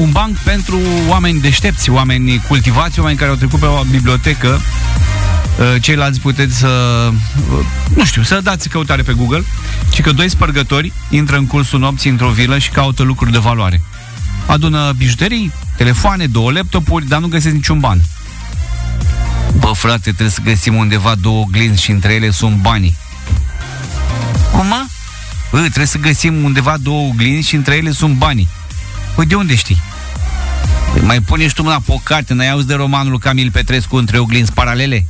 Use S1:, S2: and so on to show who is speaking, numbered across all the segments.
S1: un banc pentru oameni deștepți, oameni cultivați, oameni care au trecut pe o bibliotecă. Ceilalți puteți să, nu știu, să dați căutare pe Google, ci că 2 spărgători intră în cursul nopții într-o vilă și caută lucruri de valoare. Adună bijuterii, telefoane, 2 laptopuri, dar nu găsesc niciun ban. Bă, frate, trebuie să găsim undeva 2 oglinzi și între ele sunt banii. Cum, mă? Bă, trebuie să găsim undeva 2 oglinzi și între ele sunt banii. Păi de unde știi? Păi mai pune și tu mâna pe o carte, n-ai auzit de romanul lui Camil Petrescu Între oglinzi paralele?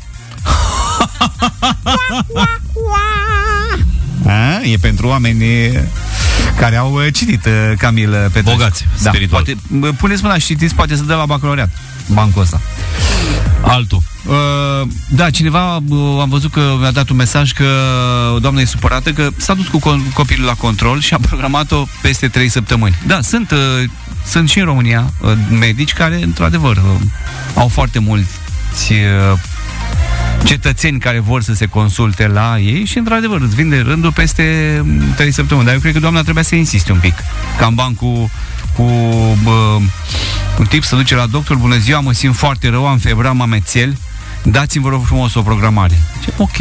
S1: E pentru oameni care au citit Camil Petrescu.
S2: Bogați, spiritual.
S1: Poate, puneți mâna și citiți, poate să dă la bacalaureat bancul ăsta.
S2: Altul.
S1: Da, cineva am văzut că mi-a dat un mesaj că doamna e supărată că s-a dus cu copilul la control și a programat-o peste 3 săptămâni. Da, sunt și în România medici care, într-adevăr, au foarte mulți cetățeni care vor să se consulte la ei și, într-adevăr, îți vinde rândul peste 3 săptămâni. Dar eu cred că doamna trebuia să insiste un pic. Ca în banc cu un tip să duce la doctor: bună ziua, mă simt foarte rău, am febră, am amețeli, dați-mi, vă rog frumos, o programare. Ok,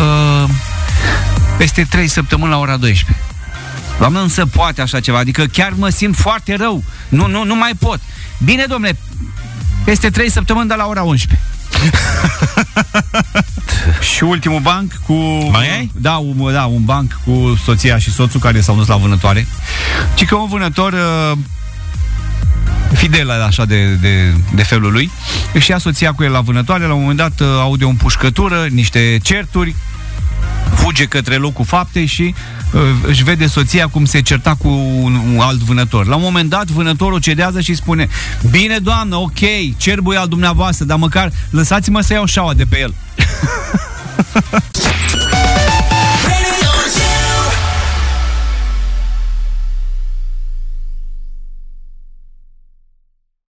S1: peste 3 săptămâni la ora 12. Doamnă, nu se poate așa ceva, adică chiar mă simt foarte rău, nu mai pot. Bine, domnule, peste 3 săptămâni, dar la ora 11. Și ultimul banc cu...
S2: Mai ai?
S1: Da, un banc cu soția și soțul care s-au dus la vânătoare. Ci că un vânător fidel așa de felul lui își ia soția cu el la vânătoare. La un moment dat aude o împușcătură, niște certuri, fuge către locul faptei și își vede soția cum se certa cu un alt vânător. La un moment dat vânătorul cedează și spune: bine, doamnă, ok, cerbul e al dumneavoastră, dar măcar lăsați-mă să iau șaua de pe el.